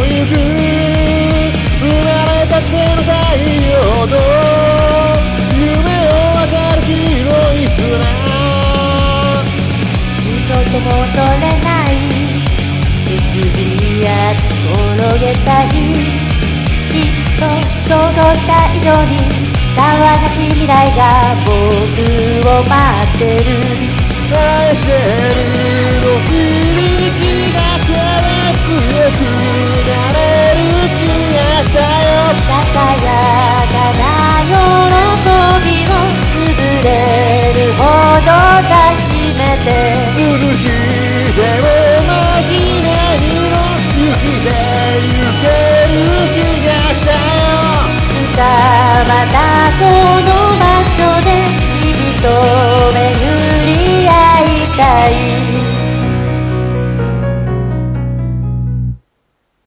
ゆく生まれたての太陽と夢を渡る黄色い船二度と戻れない薄日や転げたいきっと想像した以上に騒がしい未来が僕を待ってる愛せるの日々がてら強くなれる気がしたよささやかな喜びを潰れるほど抱きめて苦しいでも負けないの生きてゆける気がしたよまたこの